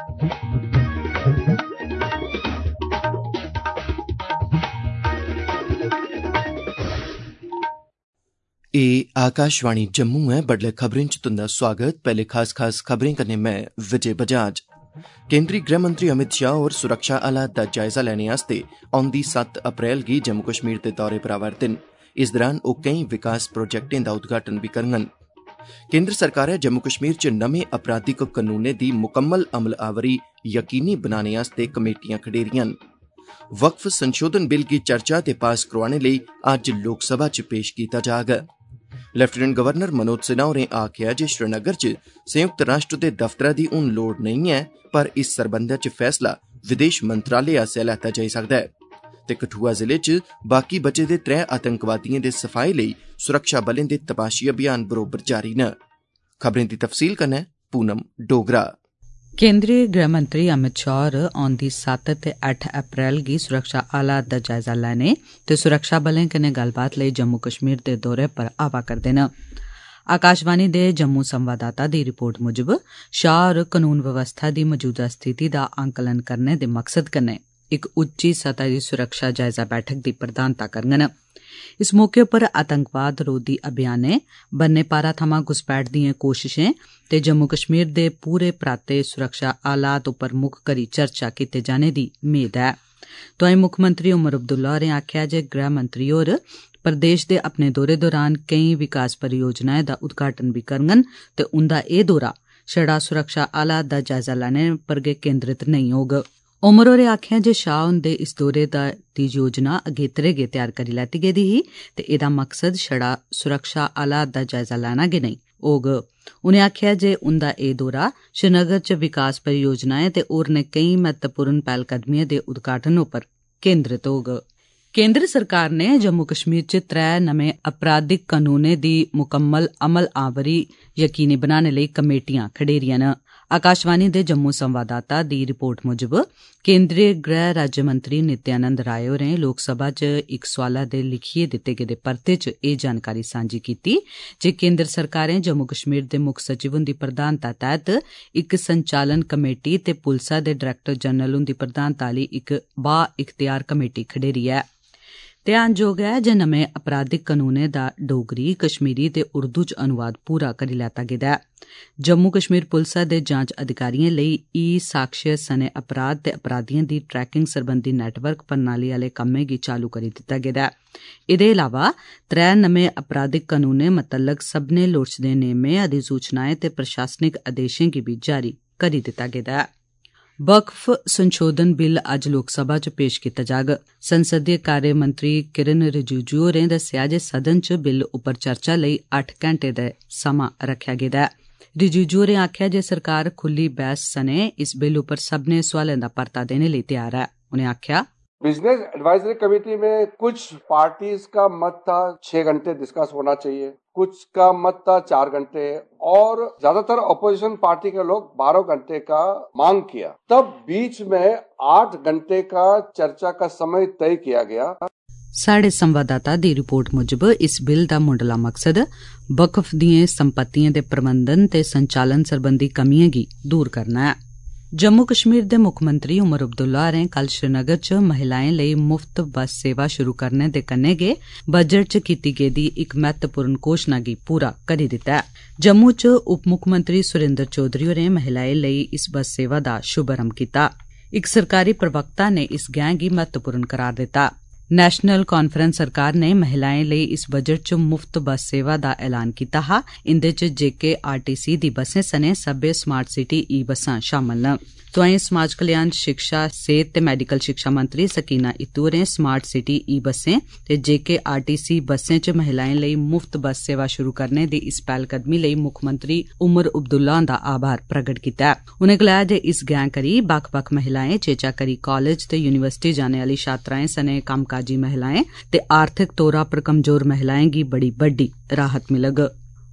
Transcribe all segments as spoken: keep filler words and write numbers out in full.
ए आकाशवाणी जम्मू है। बडलै खबरें च तुंदा स्वागत। पहले खास खास खबरें कन्नै मैं विजय बजाज। केंद्री गृह मंत्री अमित शाह होर सुरक्षा हालात दा जायजा लैने आस्तै औंदी सत्त अप्रैल गी जम्मू कश्मीर दे दौरे पर आवा'रदे न। इस दौरान ओह केईं विकास प्रोजेक्टें दा उद्घाटन बी करङन। केंद्र सरकारै जम्मू कश्मीर च नमें अपराधिक कनूनें दी मुकम्मल अमलावरी यकीनी बनाने आस्तै कमेटियां खडेरियां न। वक्फ संशोधन बिल गी चर्चा ते पास करोआने लेई अज्ज लोकसभा च पेश कीता जाग। लेफ्टिनेंट गवर्नर मनोज सिन्हा होरें आखेआ जे श्रीनगर च संयुक्त राष्ट्र दे दफ्तरै दी हून लोड़ नेईं ऐ, पर इस सरबंधै च फैसला विदेश मंत्रालय आसेआ लैता जाई सकदा ऐ। ते कठुआ जिले च बाकी बचे दे त्रै आतंकवादिएं दे सफाए लेई सुरक्षा बलें दे तपाशी अभियान बरोबर जारी न। खबरें दी तफसील कन्नै पूनम डोगरा। केंद्रीय गृह मंत्री अमित शाह होर औंदी सत्त ते अट्ठ अप्रैल गी सुरक्षा हालात दा जायजा लैने ते सुरक्षा बलें कन्नै गल्लबात लेई जम्मू कश्मीर दे दौरे पर आवा करदे न। आकाशवाणी दे जम्मू संवाददाता दी रिपोर्ट मुजब शाह होर कानून व्यवस्था दी मौजूदा स्थिति दा आंकलन करने दे मकसद कन्नै इक उच्ची सतह दी सुरक्षा जायजा बैठक दी प्रधानता करङन। इस मौके पर आतंकवाद रोधी अभियानें, बन्ने पारा थमां घुसपैठ दिएं कोशिशें ते जम्मू कश्मीर दे पूरे पराते सुरक्षा हालात उप्पर मुक्ख करी चर्चा कीते जाने दी मेद ऐ। तोआईं मुक्खमंत्री उमर अब्दुल्ला होरें आखेआ जे गृह मंत्री होर प्रदेश दे अपने दौरे दौरान केईं विकास परियोजनाएं दा उद्घाटन बी करङन ते उंदा एह् दौरा छड़ा सुरक्षा हालात दा जायजा लैने पर गै केंद्रित नेईं होग। उमर होरें आखेआ जे शाह हुंदे इस दौरे दी योजना अगेतरे गै तैयार करी लैती गेदी ही ते एह्दा मकसद छड़ा सुरक्षा हालात दा जायजा लैना गै नेईं होग। उनें आखेआ जे उंदा एह् दौरा श्रीनगर च विकास परियोजनाएं ते होरनें केईं महत्वपूर्ण पैह्लकदमिएं दे उद्घाटन उप्पर केंद्रित होग। केंद्र सरकार ने जम्मू कश्मीर च त्रै नमें आपराधिक कनूनें दी मुकम्मल अमल आवरी यकीनी बनाने लेई कमेटियां खडेरियां न। आकाशवाणी दे जम्मू संवाददाता दी रिपोर्ट मुजब केंद्रीय गृह राज्यमंत्री नित्यानंद राय होरें लोकसभा च इक सोआला दे लिखियै दित्ते गेदे परते च एह् जानकारी सांझी कीती जे केंद्र सरकारें जम्मू कश्मीर दे मुक्ख सचिव हुंदी प्रधानता तैह्त इक संचालन कमेटी ते पुलसा दे डायरैक्टर जनरल हुंदी प्रधानता आह्ली इक बा इख्तियार कमेटी खडेरी ऐ। ध्यानजोग ऐ जे नमें आपराधिक कनूनें दा डोगरी, कश्मीरी ते उर्दू च अनुवाद पूरा करी लैता गेदा ऐ। जम्मू कश्मीर पुलसा दे जांच अधिकारिएं लेई ई साक्ष्य सने अपराध ते अपराधिएं दी ट्रैकिंग सरबंधी नेटवर्क प्रणाली आह्ले कम्में गी चालू करी दित्ता गेदा ऐ। एह्दे इलावा त्रै नमें आपराधिक कनूनें मतल्लक सब्भनें लोड़चदे नेमें, अधिसूचनाएं ते प्रशासनिक आदेशें गी बी जारी करी दित्ता गेदा ऐ। वक्फ संशोधन बिल अज्ज लोकसभा च पेश कीता जाग। संसदीय कार्य मंत्री किरण रिजिजू होरें दस्सेआ जे सदन च बिल उप्पर चर्चा लेई अट्ठ घैंटे दा समां रखेआ गेदा ऐ। रिजिजू होरें आखेआ जे सरकार खुल्ली बैह्स सने इस बिल उप्पर सब्भनें सोआलें दा परता देने लेई तैयार ऐ। उनें आखेआ बिजनेस एडवाइजरी कमेटी में कुछ पार्टीज का मत था छह घंटे डिस्कस होना चाहिए, कुछ का मत था चार घंटे और ज्यादातर अपोजिशन पार्टी के लोग बारह घंटे का मांग किया। तब बीच में आठ घंटे का चर्चा का समय तय किया गया। साढ़े संवाददाता दी रिपोर्ट मुजब इस बिल दा मुंडला मकसद वक्फ दिएं संपत्तिएं दे प्रबंधन ते संचालन सरबंधी कमियें गी दूर करना ऐ। जम्मू कश्मीर दे मुक्खमंत्री उमर अब्दुल्ला होरें कल श्रीनगर च महिलाएं लेई मुफ्त बस सेवा शुरू करने दे कन्नै गै बजट च कीती गेदी इक महत्वपूर्ण घोषणा गी पूरा करी दित्ता ऐ। जम्मू च उप मुक्खमंत्री सुरेंद्र चौधरी होरें महिलाएं लेई इस बस सेवा दा शुभारंभ कीता। इक सरकारी प्रवक्ता ने इस गैंह गी महत्वपूर्ण करार दित्ता। नेशनल कांफ्रेंस सरकार ने महिलाएं लेई इस बजट च मुफ्त बस सेवा दा ऐलान कीता हा। इंदे च जेके आरटीसी दी बसें सने सब्बै स्मार्ट सिटी ई बसां शामल न। तोआईं समाज कल्याण, शिक्षा, सेहत ते मैडिकल शिक्षा मंत्री सकीना इत्तू होरें स्मार्ट सिटी ई बसें ते जेके आरटीसी बसें च महिलाएं लेई मुफ्त बस सेवा शुरू करने दी इस पैह्लकदमी लेई मुक्खमंत्री उमर अब्दुल्ला हुंदा आभार प्रगट कीता ऐ। उनें गलाया जे इस गैंह करी बक्ख बक्ख महिलाएं, चेचा करी कालेज ते यूनिवर्सिटी जाने आह्ली छात्राएं सने कम्मकाजी महिलाएं ते आर्थिक तौरा पर कमजोर महिलाएं गी बड़ी बड्डी राहत मिलग।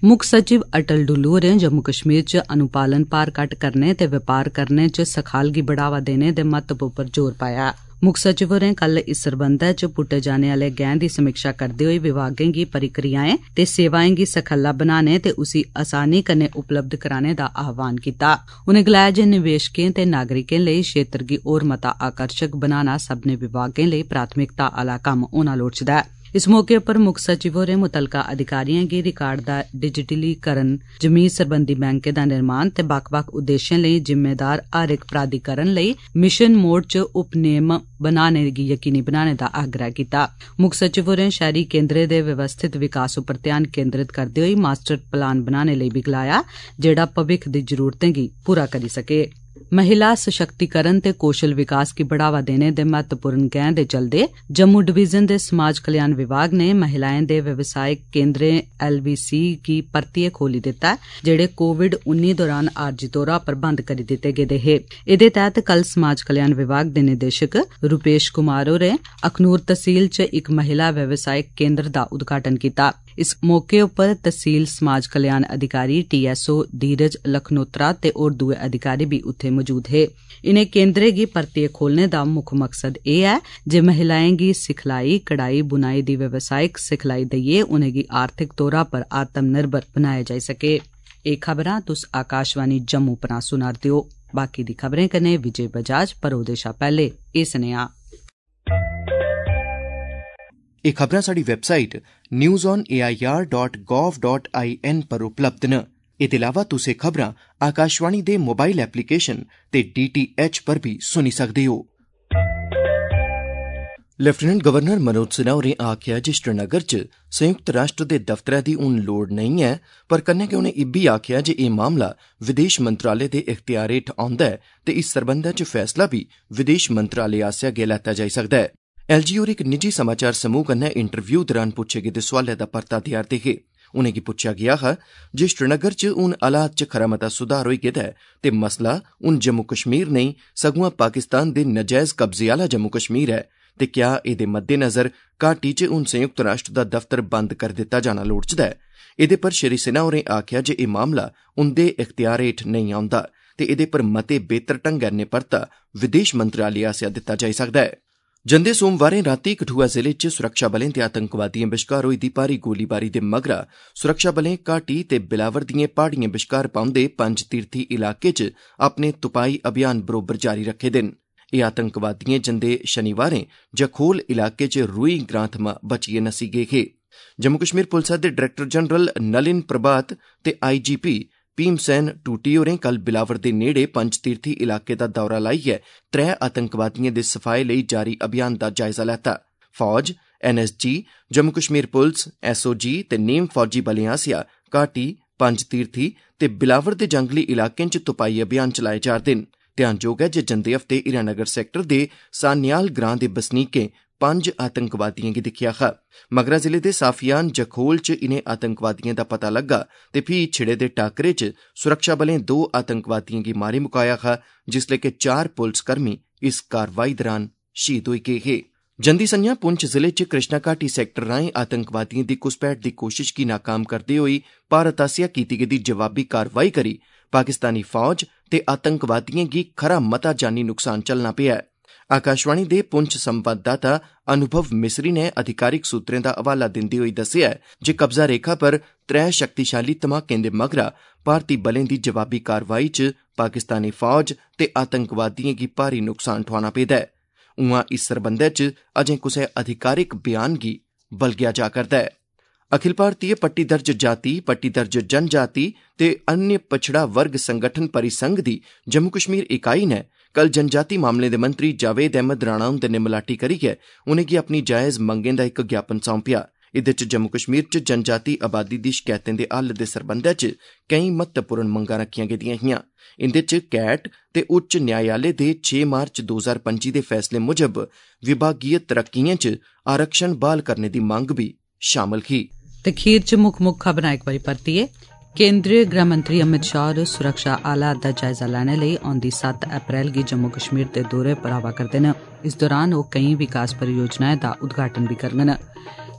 मुक्ख सचिव अटल डुल्लू होरें जम्मू कश्मीर च अनुपालन भार घट्ट करने ते व्यापार करने च सखाल गी बढ़ावा देने दे महत्व उप्पर जोर पाया। मुक्ख सचिव होरें कल इस सरबंधै च पुट्टे जाने आले गैं दी समीक्षा करदे होई विभागें गी प्रक्रियाएं ते सेवाएं गी सखल्ला बनाने ते उसी आसानी कन्नै उपलब्ध कराने दा आह्वान कीता। उनें गलाया जे निवेशकें ते नागरिकें लेई क्षेत्र गी होर मता आकर्शक बनाना सब्भनें विभागें लेई प्राथमिकता आला कम्म होना लोड़चदा ऐ। इस मौके उप्पर मुक्ख सचिव होरें मुतलका अधिकारिएं गी रिकार्ड दा डिजिटलीकरण, जमीन सरबंधी बैंकें दा निर्माण ते बक्ख बक्ख उद्देश्यें लेई जिम्मेदार हर इक प्राधिकरण लेई मिशन मोड च उपनियम बनाने गी यकीनी बनाने दा आग्रह कीता। मुक्ख सचिव होरें शहरी केन्द्रें दे व्यवस्थित विकास उप्पर ध्यान केन्द्रित करदे होई मास्टर प्लान बनाने लेई बी गलाया, जेड़ा भविक्ख दी जरूरतें गी पूरा करी सके। महिला सशक्तिकरण ते कौशल विकास गी बढ़ावा देने दे महत्वपूर्ण गैं दे चलदे जम्मू डिवीजन दे समाज कल्याण विभाग ने महिलाएं दे व्यवसायिक केन्द्रें एल वी सी गी परतियै खोली दित्ता ऐ, जेड़े कोविड उन्नी दौरान आरजी तौरा पर बंद करी दित्ते गेदे हे। एदे तैहत कल समाज कल्याण विभाग दे निदेशक रूपेश कुमार होरें अखनूर तहसील च इक महिला व्यवसायिक केन्द्र दा उद्घाटन कीता। इस मौके उप्पर तहसील समाज कल्याण अधिकारी टी एस ओ धीरज लखनोत्रा ते होर दुए अधिकारी भी उत्थे मौजूद हे। इनें केन्द्रें गी परतियै खोलने दा मुक्ख मकसद एह् ऐ जे महिलाएं गी सिखलाई, कढ़ाई, बुनाई दी व्यवसायिक सिखलाई देइयै उनेंगी आर्थिक तौरा पर आत्मनिर्भर बनाया जाई सके। एह् खबरां तुस आकाशवाणी जम्मू परा सुना'रदे ओ। बाकी दी खबरें कन्नै विजय बजाज, पर ओह्दे शा पैह्ले एह् सनेहा। एह् खबरां साढ़ी website news on A I R dot gov dot I N पर उपलब्ध न। एह्दे अलावा तुस एह् खबरां आकाशवाणी दे मोबाइल एप्लीकेशन ते डी टी एच पर भी सुनी सकदे हो। लेफ्टिनेंट गवर्नर मनोज सिन्हा होरें आखेआ जे श्रीनगर च संयुक्त राष्ट्र दे दफ्तरै दी हून लोड़ नेईं ऐ, पर कन्नै गै उनें इब्बी आखेआ जे एह् मामला विदेश मंत्रालय दे इख्तियार हेठ औंदा ऐ ते इस सरबंधै च फैसला बी विदेश मंत्रालय आसेआ गै लैता जाई सकदा ऐ। एल जी होर इक निजी समाचार समूह कन्नै इंटरव्यू दौरान पुच्छे गेदे सोआलै दा परता देआ'रदे हे। उनेंगी पुच्छेआ गेआ हा जे श्रीनगर च हून हालात च खरा मता सुधार होई गेदा ऐ ते मसला हून जम्मू कश्मीर नेईं सगुआं पाकिस्तान दे नजैज कब्जे आला जम्मू कश्मीर ऐ, ते क्या एह्दे मद्देनज़र घाटी च हून संयुक्त राष्ट्र दा दफ्तर बंद करी दित्ता जाना लोड़चदा ऐ। एह्दे पर श्री सिन्हा होरें आखेआ जे एह् मामला उंदे इख्तियार हेठ नेईं औंदा ते एह्दे पर मते बेहतर ढंगै नै परता विदेश मंत्रालय आसेआ दित्ता जाई सकदा ऐ। जंदे सोमवारें रातीं कठुआ जिले च सुरक्षाबलें ते आतंकवादिएं बश्कार होई दी भारी गोलीबारी दे मगरा सुरक्षाबलें घाटी ते बिलावर दिएं प्हाड़िएं बश्कार पौंदे पंज तीर्थी इलाके च अपने तुपाई अभियान बरोबर जारी रखे दे न। एह् आतंकवादिएं जंदे शनिवारें जखोल इलाके च रूई ग्रां थमां बचियै नस्सी गे हे। जम्मू कश्मीर पुलसा दे डायरेक्टर जनरल नलिन प्रभात ते आई जी पी भीमसेन टूटी होरें कल बिलावर दे नेड़े पंज तीर्थी इलाके दा दौरा लाइयै त्रै आतंकवादिएं दे सफाए लेई जारी अभियान दा जायजा लैता। फौज, N S G, Jammu Kashmir पुलस, एस ओ जी ते नीम फौजी बलें आसेआ घाटी, पंज तीर्थी ते बिलावर दे जंगली इलाकें च तुपाई अभियान चलाए जा'रदे न। ध्यानजोग ऐ जे जंदे हफ्ते हीरानगर सैक्टर दे सान्याल ग्रां दे बसनीकें पंज आतंकवादिएं गी दिक्खेआ हा। मगरा जिले दे साफियान जखोल च इनें आतंकवादिएं दा पता लग्गा ते फ्ही छिड़े दे टाकरे च सुरक्षाबलें दो आतंकवादिएं गी मारी मुकाया हा, जिसलै कि चार पुलसकर्मी इस कारवाई दौरान शहीद होई गे हे। जंदी संञा पुंछ जिले च कृष्णा घाटी सैक्टर राएं आतंकवादिएं दी घुसपैठ दी कोशिश गी नाकाम करदे होई भारत आसेआ कीती गेदी जवाबी कारवाई करी पाकिस्तानी फौज ते आतंकवादिएं गी खरा मता जानी नुकसान झल्लना पेआ। आकाशवाणी दे पुंछ संवाददाता अनुभव मिसरी ने अधिकारिक सूत्रें दा हवाला दिंदे होई दस्सेआ जे कब्जा रेखा पर त्रै शक्तिशाली धमाकें दे मगरा भारती बलें दी जवाबी कारवाई च पाकिस्तानी फौज ते आतंकवादिएं गी भारी नुकसान ठोआना पेदा ऐ। उआं इस सरबंधै च अजें कुसै अधिकारिक बयान गी बलगेआ जा करदा ऐ। अखिल भारतीय पट्टीदर्ज जाति, पट्टीदर्ज जनजाति ते अन्य पछड़ा वर्ग संगठन परिसंघ दी जम्मू कश्मीर इकाई ने कल जनजाति मामलें दे मंत्री जावेद अहमद राणा हुंदे ने मलाटी करियै उनेंगी अपनी जायज़ मंगें दा इक ज्ञापन सौंपेआ। एह्दे च जम्मू कश्मीर च जनजाति आबादी दी शकैतें दे हल दे सरबंधै च केईं महत्वपूर्ण मंगां रखियां गेदियां हियां। इंदे च कैट ते उच्च न्यायालय दे छे मार्च दो हज़ार पंजी दे फैसले मुजब विभागीय तरक्कियें च आरक्षण बहाल करने दी मंग भी शामल ही। ते खीर च मुक्ख मुक्ख खबरां इक बारी परतियै। केंद्रीय गृह मंत्री अमित शाह होर सुरक्षा हालात दा जायजा लैने लेई औंदी सत्त अप्रैल गी जम्मू कश्मीर दे दौरे पर आवा करदे न। इस दौरान ओह् केईं विकास परियोजनाएं दा उद्घाटन बी करङन।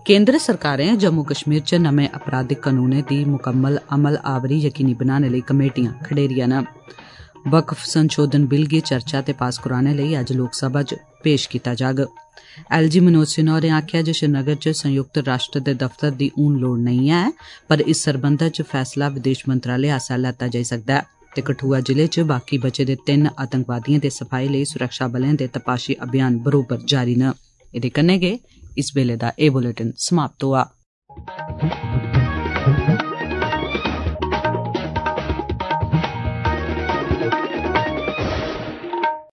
केंद्र सरकारें जम्मू कश्मीर च नमें अपराधिक कानूनें दी मुकम्मल अमल आवरी यकीनी बनाने लेई कमेटियां खडेरियां न। वक्फ संशोधन बिल गी चर्चा ते पास कराने लेई अज्ज लोकसभा च पेश कीता जाग। एल जी मनोज सिन्हा होरें आखेआ जे श्रीनगर च संयुक्त राष्ट्र दे दफ्तर दी हून लोड़ नेईं ऐ, पर इस सरबंधा च फैसला विदेश मंत्रालय आसेआ लैता जाई सकदा ऐ ते कठुआ जिले च बाकी बचे दे तिन्न आतंकवादिएं दे सफाई लेई सुरक्षा बलें दे तपाशी अभियान बरोबर जारी न। एह्दे कन्नै गै इस बेल्ले दा एह् बुलेटिन समाप्त होआ।